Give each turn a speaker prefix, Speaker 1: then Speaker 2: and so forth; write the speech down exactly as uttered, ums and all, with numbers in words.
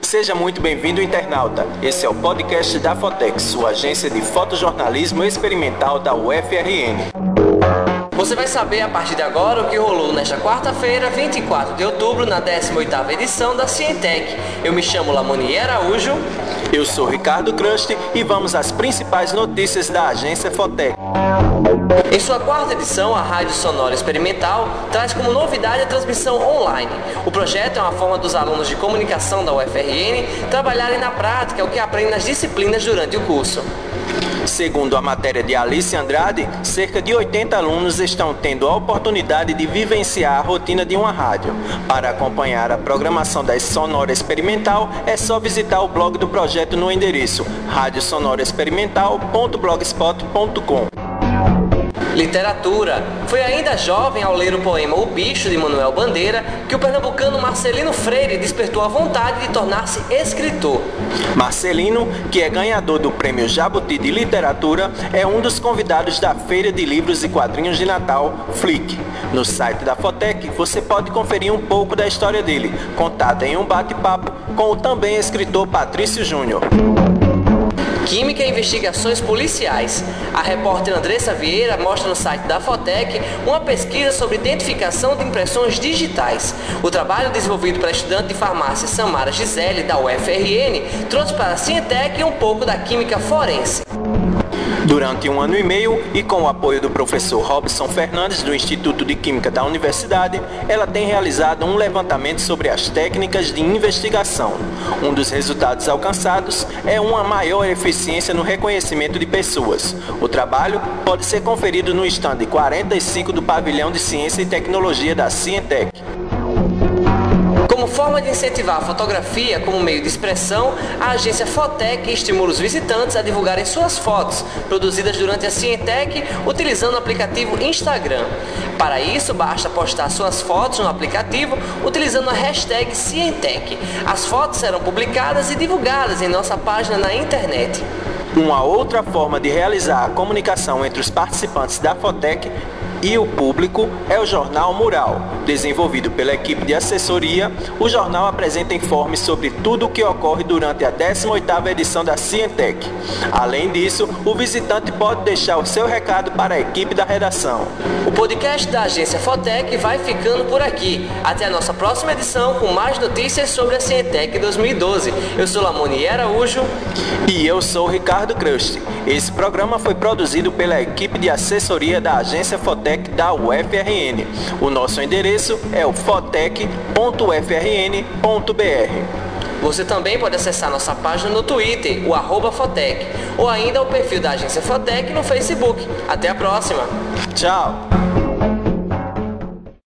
Speaker 1: Seja muito bem-vindo, internauta. Esse é o podcast da Fotec, sua agência de fotojornalismo experimental da U F R N.
Speaker 2: Você vai saber a partir de agora o que rolou nesta quarta-feira, vinte e quatro de outubro, na décima oitava edição da Cientec. Eu me chamo Lamoni Araújo.
Speaker 1: Eu sou Ricardo Crust e vamos às principais notícias da agência Fotec.
Speaker 2: Em sua quarta edição, a Rádio Sonora Experimental traz como novidade a transmissão online. O projeto é uma forma dos alunos de comunicação da U F R N trabalharem na prática o que aprendem nas disciplinas durante o curso.
Speaker 1: Segundo a matéria de Alice Andrade, cerca de oitenta alunos estão tendo a oportunidade de vivenciar a rotina de uma rádio. Para acompanhar a programação da Sonora Experimental, é só visitar o blog do projeto no endereço rádio sonora experimental ponto blogspot ponto com.
Speaker 2: Literatura. Foi ainda jovem ao ler o poema O Bicho, de Manuel Bandeira, que o pernambucano Marcelino Freire despertou a vontade de tornar-se escritor.
Speaker 1: Marcelino, que é ganhador do Prêmio Jabuti de Literatura, é um dos convidados da Feira de Livros e Quadrinhos de Natal, Flick. No site da Fotec, você pode conferir um pouco da história dele, contada em um bate-papo com o também escritor Patrício Júnior.
Speaker 2: Química e investigações policiais. A repórter Andressa Vieira mostra no site da Fotec uma pesquisa sobre identificação de impressões digitais. O trabalho desenvolvido pela estudante de farmácia Samara Gisele, da U F R N, trouxe para a Cientec um pouco da química forense.
Speaker 1: Durante um ano e meio, e com o apoio do professor Robson Fernandes, do Instituto de Química da Universidade, ela tem realizado um levantamento sobre as técnicas de investigação. Um dos resultados alcançados é uma maior eficiência no reconhecimento de pessoas. O trabalho pode ser conferido no estande quarenta e cinco do Pavilhão de Ciência e Tecnologia da Cientec.
Speaker 2: Como forma de incentivar a fotografia como meio de expressão, a agência Fotec estimula os visitantes a divulgarem suas fotos, produzidas durante a Cientec, utilizando o aplicativo Instagram. Para isso, basta postar suas fotos no aplicativo utilizando a hashtag Cientec. As fotos serão publicadas e divulgadas em nossa página na internet.
Speaker 1: Uma outra forma de realizar a comunicação entre os participantes da Fotec e o público é o Jornal Mural. Desenvolvido pela equipe de assessoria, o jornal apresenta informes sobre tudo o que ocorre durante a décima oitava edição da Cientec. Além disso, o visitante pode deixar o seu recado para a equipe da redação.
Speaker 2: O podcast da agência Fotec vai ficando por aqui. Até a nossa próxima edição com mais notícias sobre a Cientec dois mil e doze. Eu sou Lamoni Araújo.
Speaker 1: E eu sou Ricardo Crust. Esse programa foi produzido pela equipe de assessoria da agência Fotec da U F R N. O nosso endereço é o fotec ponto u f r n ponto b r.
Speaker 2: Você também pode acessar nossa página no Twitter, o arroba Fotec, ou ainda o perfil da agência Fotec no Facebook. Até a próxima!
Speaker 1: Tchau!